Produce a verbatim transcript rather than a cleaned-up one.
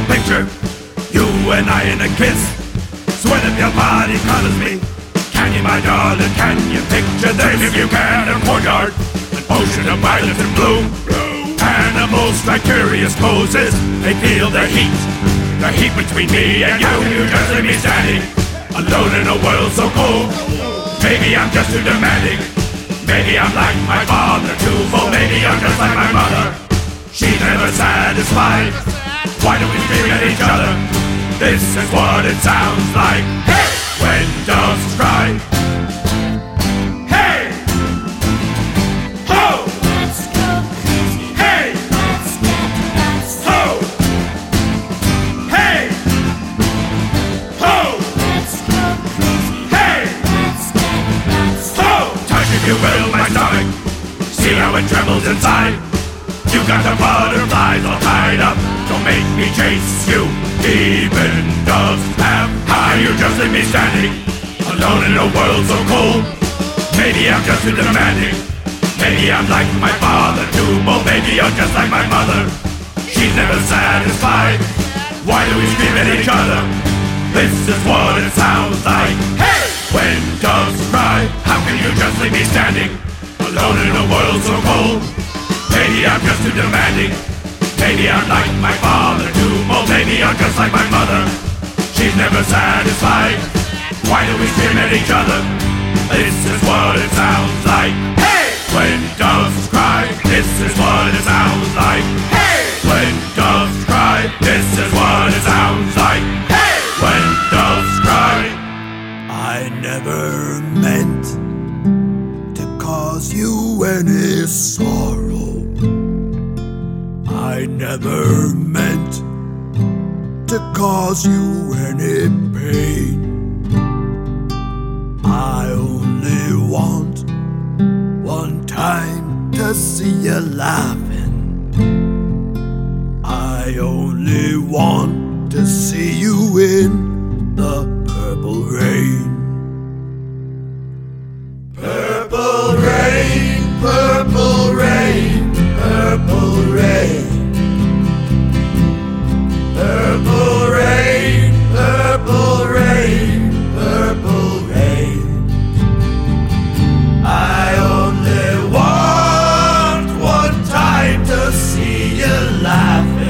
a picture, you and I in a kiss. Sweat if your body colors me. Can you, my darling, can you picture this? If you can, a courtyard, an ocean of violence and bloom. Animals strike curious poses. They feel the heat, the heat between me and you. You just leave me standing alone in a world so cold. Maybe I'm just too demanding. Maybe I'm like my father, too full. Maybe I'm just like my mother. She's never satisfied. Why do we scream at each other? This is what it sounds like. Hey! When doves cry. Hey! Ho! Let's go crazy. Hey! Let's get nuts. Ho! Hey! Ho! Let's go crazy. Hey! Let's get nuts. Ho! Touch, if you will, my stomach. See how it trembles inside. You got the butterflies all tied up. Don't make me chase you. Even doves have high. You just leave me standing alone in a world so cold. Maybe I'm just too demanding. Maybe I'm like my father, too bold. Maybe I'm just like my mother. She's never satisfied. Why do we scream at each other? This is what it sounds like. Hey! When doves cry. How can you just leave me standing alone in a world so cold? Maybe I'm just too demanding. Maybe I'm like my father, too bold. Maybe I'm just like my mother. She's never satisfied. Why do we scream at each other? This is what it sounds like. Hey! When doves cry. This is what it sounds like. Hey! When doves cry. This is what it sounds like. Hey! When doves cry. I never meant to cause you any sorrow. I never meant to cause you any pain. I only want one time to see you laughing. I only want to see you in the purple rain. Purple rain, purple rain, purple rain. Purple rain, purple rain, purple rain. I only want one time to see you laughing.